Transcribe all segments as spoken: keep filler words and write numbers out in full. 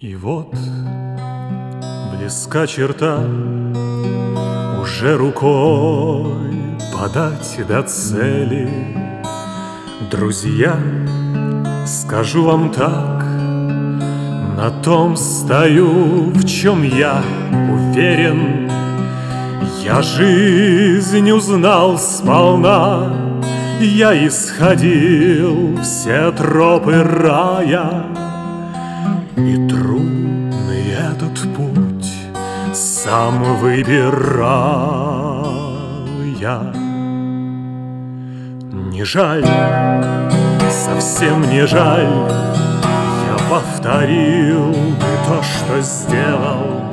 И вот близка черта, уже рукой подать до цели. Друзья, скажу вам так, на том стою, в чем я уверен. Я жизнь узнал сполна, я исходил все тропы рая. И трудный этот путь сам выбирал я. Не жаль, совсем не жаль, я повторил бы то, что сделал.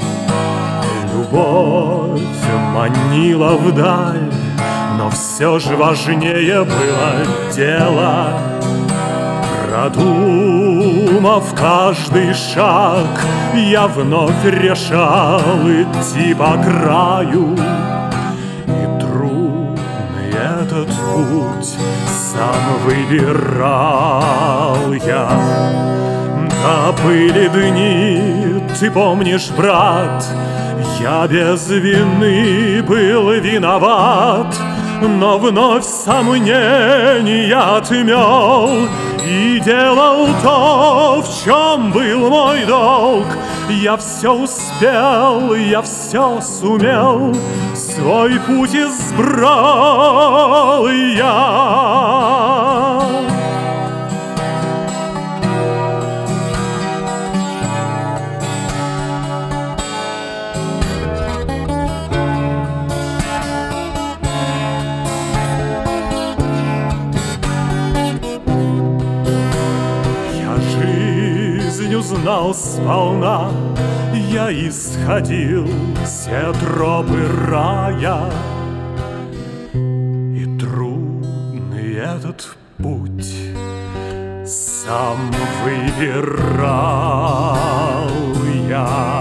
Любовь манила вдаль, но все же важнее было дело. Продумав каждый шаг, я вновь решал идти по краю. И трудный этот путь сам выбирал я. Да были дни, ты помнишь, брат, я без вины был виноват, но вновь сомнения отмел и делал то, в чем был мой долг. Я все успел, я все сумел, свой путь избрал я. Узнал сполна, я исходил все тропы рая. И трудный этот путь сам выбирал я.